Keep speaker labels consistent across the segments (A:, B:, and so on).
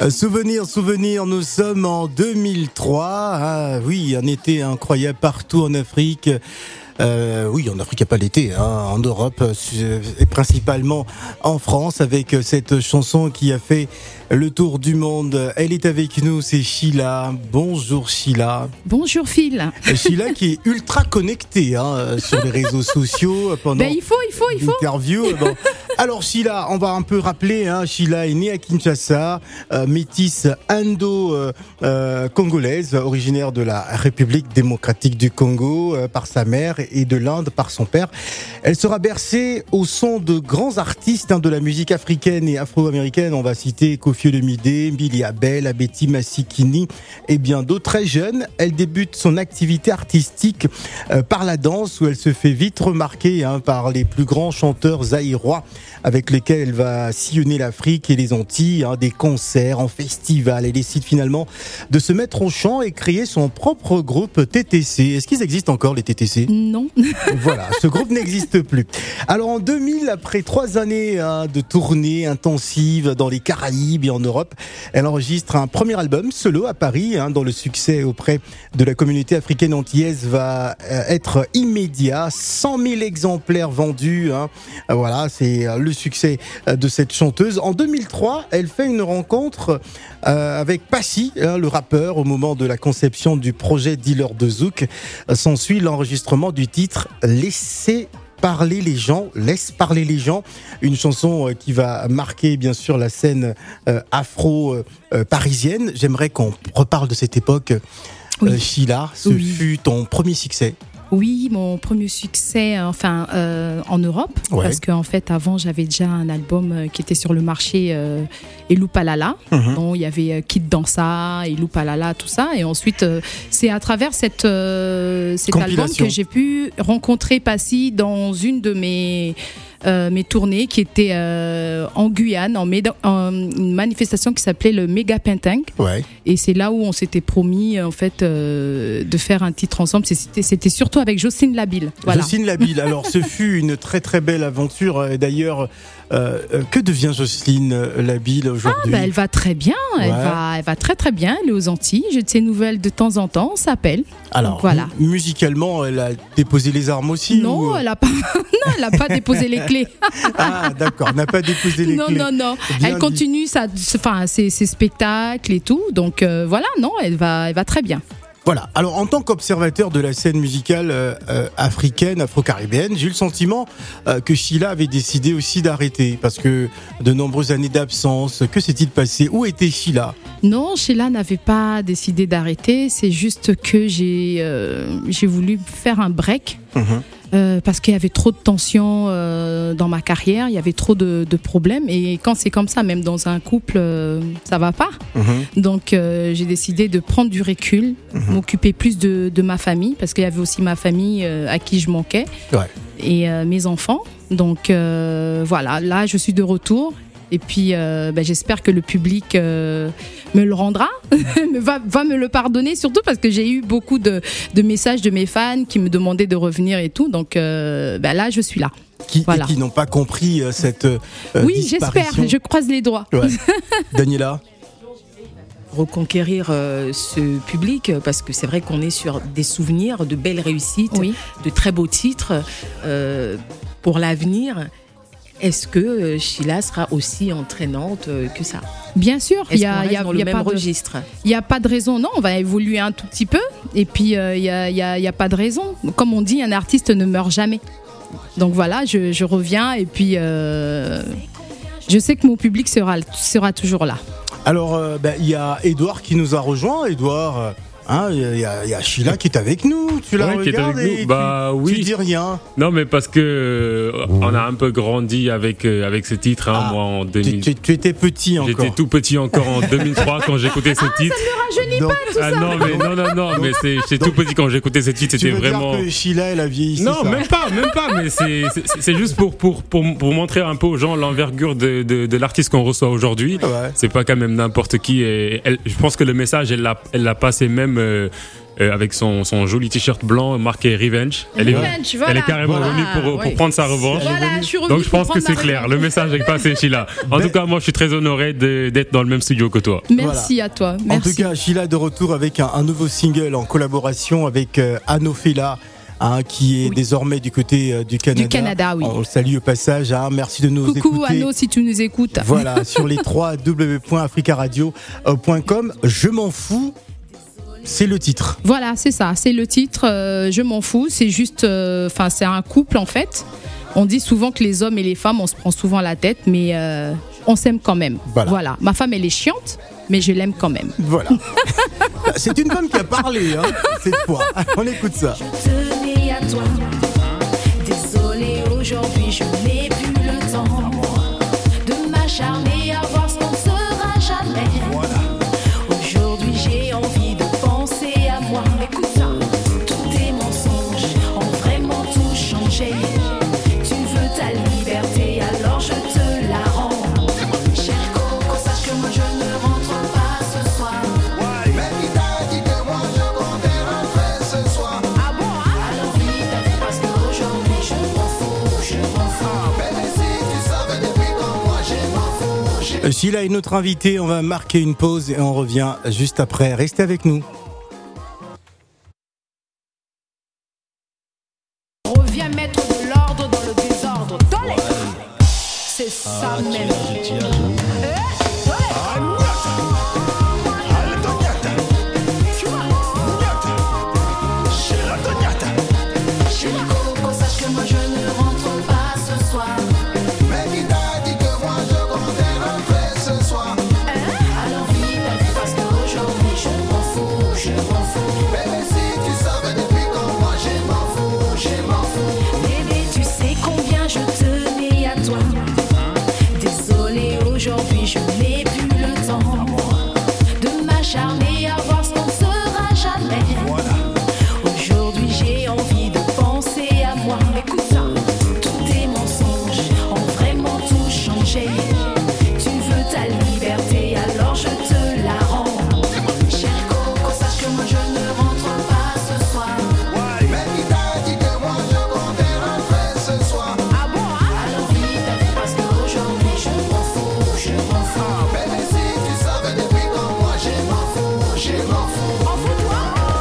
A: Souvenir, nous sommes en 2003. Ah, oui, un été incroyable partout en Afrique. Oui, en Afrique, il n'y a pas l'été, en Europe et principalement en France, avec cette chanson qui a fait le tour du monde. Elle est avec nous, c'est Sheila. Bonjour Sheila.
B: Bonjour Phil.
A: Sheila qui est ultra connectée sur les réseaux sociaux pendant
B: il faut.
A: l'interview. Bon. Alors Sheila, on va un peu rappeler, Sheila est née à Kinshasa, métisse indo-congolaise, originaire de la République démocratique du Congo par sa mère et de l'Inde par son père. Elle sera bercée au son de grands artistes de la musique africaine et afro-américaine. On va citer Koffi Olomide, Billy Abel, Abeti Massikini et bien d'autres. Très jeune, elle débute son activité artistique par la danse, où elle se fait vite remarquer par les plus grands chanteurs zaïrois avec lesquels elle va sillonner l'Afrique et les Antilles, des concerts, en festival. Elle décide finalement de se mettre au chant et créer son propre groupe TTC. Est-ce qu'ils existent encore, les TTC ?
B: Non.
A: Voilà, ce groupe n'existe plus. Alors en 2000, après 3 années de tournées intensives dans les Caraïbes et en Europe, elle enregistre un premier album solo à Paris, dont le succès auprès de la communauté africaine antillaise va être immédiat. 100 000 exemplaires vendus. Voilà, c'est le succès de cette chanteuse. En 2003, elle fait une rencontre avec Passy, le rappeur, au moment de la conception du projet Dealer de Zouk. S'ensuit l'enregistrement du titre « Laisse parler les gens », une chanson qui va marquer bien sûr la scène afro-parisienne. J'aimerais qu'on reparle de cette époque. Oui. Sheila, ce fut ton premier succès.
B: Oui, mon premier succès, en Europe, parce qu'en fait, avant, j'avais déjà un album qui était sur le marché, Elou Palala, dont il y avait Kid Dansa, Elou Palala, tout ça, et ensuite, c'est à travers cet album que j'ai pu rencontrer Passy dans une de mes tournées qui était en Guyane, en une manifestation qui s'appelait le Méga Pentang. Et c'est là où on s'était promis en fait de faire un titre ensemble. C'était surtout avec Jocelyne Labille. Voilà.
A: Jocelyne Labille. Alors ce fut une très très belle aventure. D'ailleurs, que devient Jocelyne Labille aujourd'hui ?
B: Elle va très bien. Elle va très très bien. Elle est aux Antilles. J'ai de ses nouvelles de temps en temps. On s'appelle.
A: Alors, voilà. Musicalement, elle a déposé les armes aussi ?
B: Non, elle a pas. Non, elle a pas déposé les clés.
A: Ah, d'accord. Elle n'a pas déposé les clés.
B: Non. Elle continue ses spectacles et tout. Donc voilà, non, elle va très bien.
A: Voilà. Alors, en tant qu'observateur de la scène musicale africaine, afro-caribéenne, j'ai eu le sentiment que Sheila avait décidé aussi d'arrêter parce que de nombreuses années d'absence. Que s'est-il passé ? Où était Sheila ?
B: Non, Sheila n'avait pas décidé d'arrêter. C'est juste que j'ai voulu faire un break. Parce qu'il y avait trop de tensions dans ma carrière, il y avait trop de problèmes, et quand c'est comme ça, même dans un couple, ça va pas. Donc j'ai décidé de prendre du recul, m'occuper plus de ma famille, parce qu'il y avait aussi ma famille à qui je manquais, et mes enfants. Donc voilà, là je suis de retour. Et puis j'espère que le public me le rendra, va me le pardonner, surtout parce que j'ai eu beaucoup de messages de mes fans qui me demandaient de revenir et tout. Donc là, je suis là.
A: Qui n'ont pas compris cette
B: oui,
A: disparition.
B: J'espère, je croise les doigts.
A: Daniela ?
C: Reconquérir ce public, parce que c'est vrai qu'on est sur des souvenirs, de belles réussites, de très beaux titres pour l'avenir. Est-ce que Sheila sera aussi entraînante que ça ?
B: Bien sûr,
C: il y a dans le même registre.
B: Il n'y a pas de raison, non, on va évoluer un tout petit peu, et puis il y a pas de raison. Comme on dit, un artiste ne meurt jamais. Donc voilà, je reviens, et puis je sais que mon public sera toujours là.
A: Alors, il y a Edouard qui nous a rejoint. Edouard, il y a Sheila qui est avec nous. Tu la regardes et tu dis rien.
D: Non, mais parce que on a un peu grandi avec ce titre. Moi, en 2000.
A: Tu étais petit encore.
D: J'étais tout petit encore en 2003 quand j'écquais ce titre.
B: Ça ne rajeunit pas tout ça.
D: Non, mais j'étais tout petit quand j'écoutais ce titre. C'était vraiment.
A: Tu veux dire que Sheila, elle a vieilli.
D: Non, même pas. Mais c'est juste pour montrer un peu aux gens l'envergure de l'artiste qu'on reçoit aujourd'hui. C'est pas quand même n'importe qui. Et je pense que le message, elle l'a passé même même avec son joli t-shirt blanc marqué Revenge. Elle est carrément venue pour prendre sa revanche. Donc je pense que c'est clair, le message est passé, Sheila. En tout cas, moi je suis très honoré d'être dans le même studio que toi.
B: Merci à toi. Merci.
A: En tout cas, Sheila de retour avec un nouveau single en collaboration avec Anno Fela. Qui est désormais du côté du Canada.
B: Du Canada, oui.
A: On le salue au passage. Merci de nous écouter.
B: Coucou Anno, si tu nous écoutes.
A: Voilà, sur les www.africaradio.com. Je m'en fous. C'est le titre.
B: Voilà, c'est ça. C'est le titre. Je m'en fous. C'est juste, c'est un couple en fait. On dit souvent que les hommes et les femmes, on se prend souvent la tête, mais on s'aime quand même. Voilà. Ma femme, elle est chiante, mais je l'aime quand même.
A: Voilà. C'est une femme qui a parlé cette fois. On écoute ça.
E: À toi. Désolée, aujourd'hui je n'ai plus le temps de m'acharner à voir ce qu'on ne sera jamais. Aujourd'hui j'ai envie de penser à moi. Écoute ça, tous tes mensonges ont vraiment tout changé. Tu veux ta liberté, alors je te la rends. Cher Coco, sache que moi je ne rentre pas ce soir.
F: Mais qui t'a dit que moi je comptais rentrer ce soir?
A: S'il a une autre invitée, on va marquer une pause et on revient juste après. Restez avec nous.
E: Reviens mettre de l'ordre dans le désordre. Tolé. C'est ça même. Aujourd'hui je n'ai plus le temps de m'acharner à voir ce qu'on ne sera jamais. Aujourd'hui j'ai envie de penser à moi. Écoute ça, tous tes mensonges ont vraiment tout changé. Tu veux ta liberté, alors je te la rends. Cher Coco, sache que moi je ne rentre pas ce soir.
F: Mais qui t'a dit que moi je comptais rentrer ce soir?
E: Alors vite, parce qu'aujourd'hui je m'en fous.
F: Bébé, si tu savais depuis quand moi je m'en fous. En fous-toi.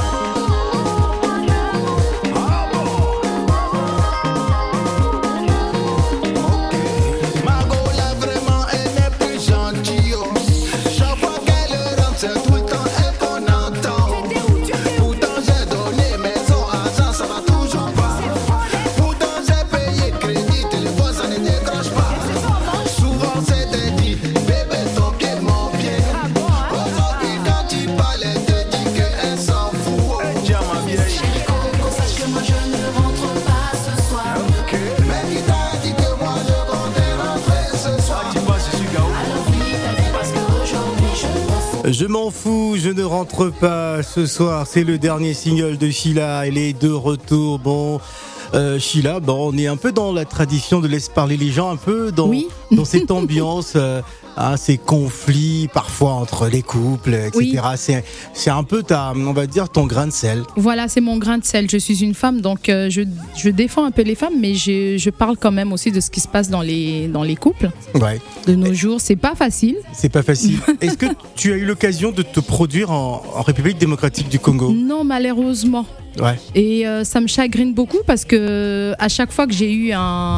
F: Margot là vraiment elle n'est plus gentille. Chaque fois qu'elle rentre c'est tout le temps elle qu'on entend. Pourtant j'ai donné maison, argent ça va toujours pas. Pourtant j'ai payé crédit, téléphone ça ne décroche pas. Souvent c'était dit, bébé ton pied mon pied. Aujourd'hui quand tu parles elle te dit qu'elle s'en fout. Tiens ma vieille.
E: Cher Coco, sache que moi je ne rentre pas ce soir.
F: Mais qui t'a dit que moi je comptais rentrer ce soir?
E: Alors vite, parce qu'aujourd'hui je m'en fous.
A: Je m'en fous, je ne rentre pas ce soir. C'est le dernier single de Sheila. Elle est de retour. Bon, Sheila, on est un peu dans la tradition de laisse parler les gens, un peu dans cette ambiance, ces conflits parfois entre les couples, etc.
B: Oui.
A: C'est un peu on va dire, ton grain de sel.
B: Voilà, c'est mon grain de sel. Je suis une femme, donc je défends un peu les femmes, mais je parle quand même aussi de ce qui se passe dans les couples.
A: Ouais.
B: De nos jours, c'est pas facile.
A: C'est pas facile. Est-ce que tu as eu l'occasion de te produire en République démocratique du Congo?
B: Non, malheureusement.
A: Ouais.
B: Et ça me chagrine beaucoup parce que à chaque fois que j'ai eu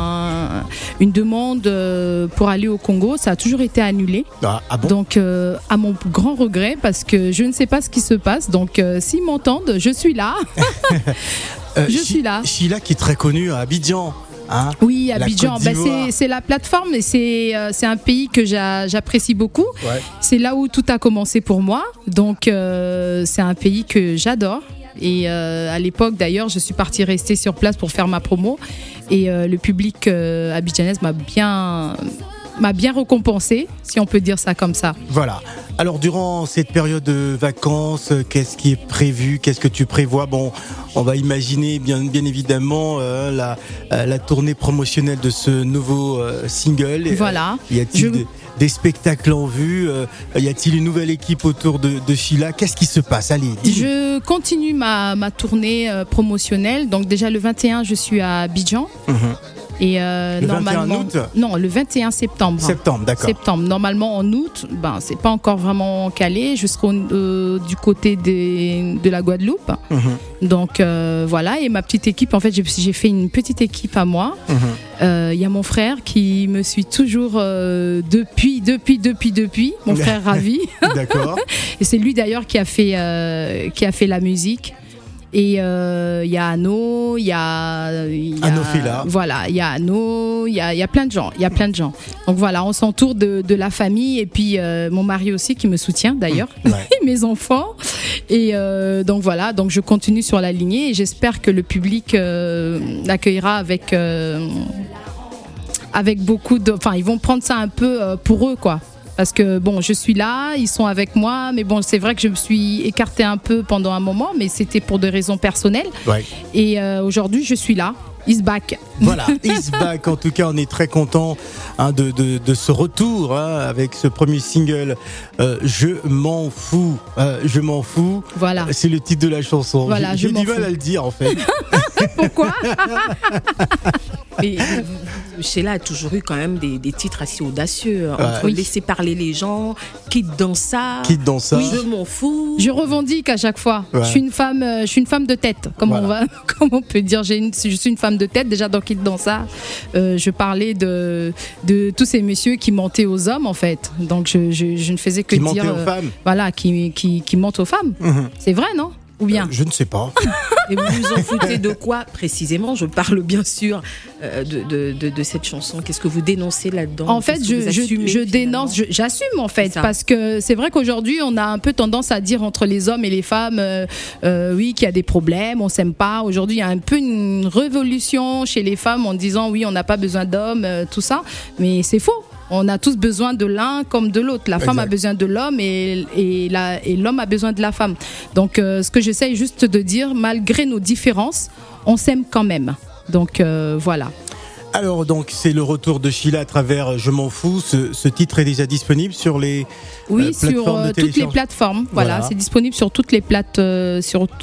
B: une demande pour aller au Congo, ça a toujours été annulé.
A: Ah bon?
B: Donc à mon grand regret, parce que je ne sais pas ce qui se passe. Donc s'ils m'entendent, je suis là. Je suis là.
A: Sheila qui est très connue à Abidjan.
B: Oui,
A: La
B: Abidjan,
A: Côte d'Ivoire.
B: c'est la plateforme et c'est un pays que j'apprécie beaucoup.
A: Ouais.
B: C'est là où tout a commencé pour moi. Donc c'est un pays que j'adore. Et à l'époque, d'ailleurs, je suis partie rester sur place pour faire ma promo. Et le public abidjanais m'a bien récompensé, si on peut dire ça comme ça.
A: Voilà. Alors, durant cette période de vacances, qu'est-ce qui est prévu? Qu'est-ce que tu prévois? Bon, on va imaginer bien évidemment la tournée promotionnelle de ce nouveau single.
B: Voilà.
A: Y a-t-il des spectacles en vue. Y a-t-il une nouvelle équipe autour de Sheila? Qu'est-ce qui se passe? Allez, dis-nous.
B: Je continue ma tournée promotionnelle. Donc déjà le 21, je suis à Abidjan. Et
A: le 21 août?
B: Non, le 21 septembre.
A: Septembre, d'accord.
B: Septembre. Normalement en août, c'est pas encore vraiment calé. Je serai du côté de la Guadeloupe. Donc voilà. Et ma petite équipe, en fait, j'ai fait une petite équipe à moi. Y a mon frère qui me suit toujours depuis. Mon frère Ravi.
A: D'accord.
B: Et c'est lui d'ailleurs qui a fait la musique. Et il y a Anno, il y a
A: Anofila.
B: Voilà, il y a Anno, il y a plein de gens, Donc voilà, on s'entoure de la famille et puis mon mari aussi qui me soutient d'ailleurs, et mes enfants. Et donc voilà, donc je continue sur la lignée et j'espère que le public l'accueillera avec beaucoup de, enfin ils vont prendre ça un peu pour eux quoi. Parce que bon, je suis là, ils sont avec moi, mais bon, c'est vrai que je me suis écartée un peu pendant un moment, mais c'était pour des raisons personnelles. Ouais. Et aujourd'hui, je suis là. He's back.
A: Voilà, he's back. En tout cas, on est très content de ce retour avec ce premier single. Je m'en fous. Je m'en fous.
B: Voilà.
A: C'est le titre de la chanson.
B: Voilà,
A: j'ai du mal à le dire en fait.
B: Pourquoi?
C: Mais Sheila a toujours eu quand même des titres assez audacieux. Entre laisser parler les gens, quitte dans ça.
A: Quitte dans ça.
C: Oui, je m'en fous.
B: Je revendique à chaque fois. Ouais. Je suis une femme de tête. Comme on peut dire, je suis une femme de tête. Déjà dans quitte dans ça, je parlais de tous ces messieurs qui mentaient aux hommes en fait. Donc je ne faisais que dire.
A: Qui mentaient aux femmes.
B: Voilà, qui mentent aux femmes. C'est vrai, non? Ou bien
A: je ne sais pas.
C: Et vous vous en foutez de quoi précisément? Je parle bien sûr de cette chanson. Qu'est-ce que vous dénoncez là-dedans?
B: En fait, je dénonce, j'assume en fait, parce que c'est vrai qu'aujourd'hui on a un peu tendance à dire entre les hommes et les femmes, oui, qu'il y a des problèmes, on s'aime pas. Aujourd'hui, il y a un peu une révolution chez les femmes en disant oui, on n'a pas besoin d'hommes, tout ça, mais c'est faux. On a tous besoin de l'un comme de l'autre. La femme a besoin de l'homme et l'homme a besoin de la femme. Donc, ce que j'essaye juste de dire, malgré nos différences, on s'aime quand même. Donc, voilà.
A: Alors, donc, c'est le retour de Sheila à travers Je m'en fous. Ce titre est déjà disponible sur les plateformes de
B: toutes les plateformes. Voilà, c'est disponible sur toutes les plateformes.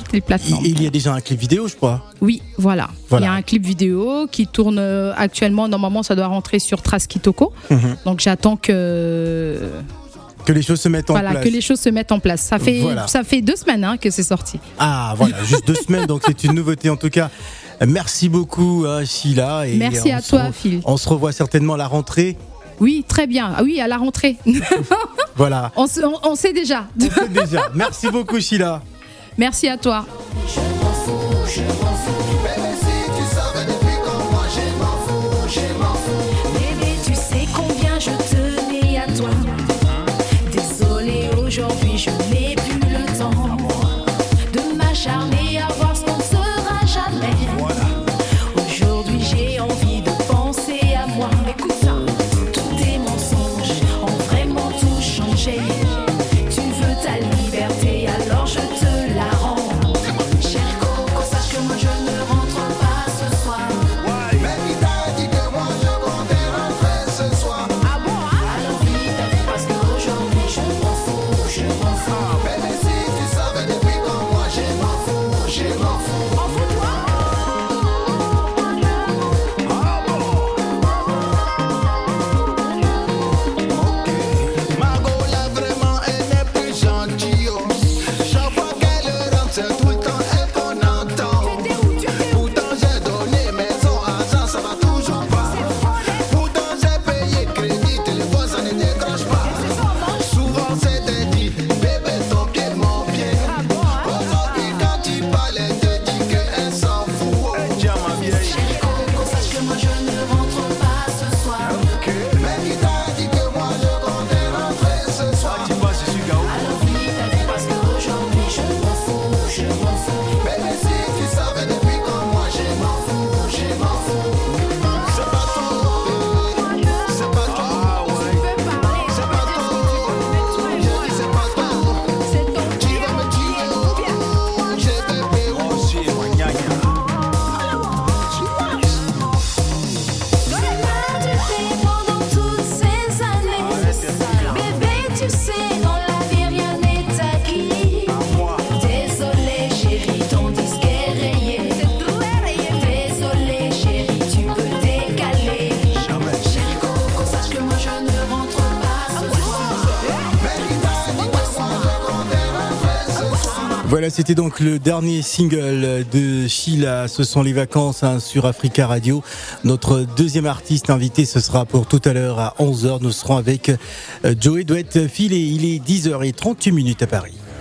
A: Il y a déjà un clip vidéo, je crois.
B: Oui, voilà. Il y a un clip vidéo qui tourne actuellement. Normalement, ça doit rentrer sur Trace Kitoko. Donc, j'attends que
A: les choses se mettent en place.
B: Que les choses se mettent en place. Ça fait 2 semaines que c'est sorti.
A: Ah, voilà, juste 2 semaines. Donc, c'est une nouveauté en tout cas. Merci beaucoup, Sheila. Et
B: merci à toi, Phil.
A: On se revoit certainement à la rentrée.
B: Oui, très bien. Ah oui, à la rentrée.
A: Voilà.
B: On sait déjà.
A: Merci beaucoup, Sheila.
B: Merci à toi.
F: Je m'en fous. Bébé, si tu savais depuis quand moi je m'en fous.
E: Bébé, tu sais combien je tenais à toi. Désolée, aujourd'hui je n'ai plus le temps de m'acharner à voir ce qu'on sera jamais. Aujourd'hui j'ai envie de penser à moi. Écoute ça, tous tes mensonges ont vraiment tout changé. Tu veux ta liberté, alors je te la rends. Cher Coco, sache que moi je ne rentre pas.
A: Voilà, c'était donc le dernier single de Sheila. Ce sont les vacances sur Africa Radio. Notre deuxième artiste invité, ce sera pour tout à l'heure à 11h. Nous serons avec Joey Duet Phil et il est 10h38 à Paris.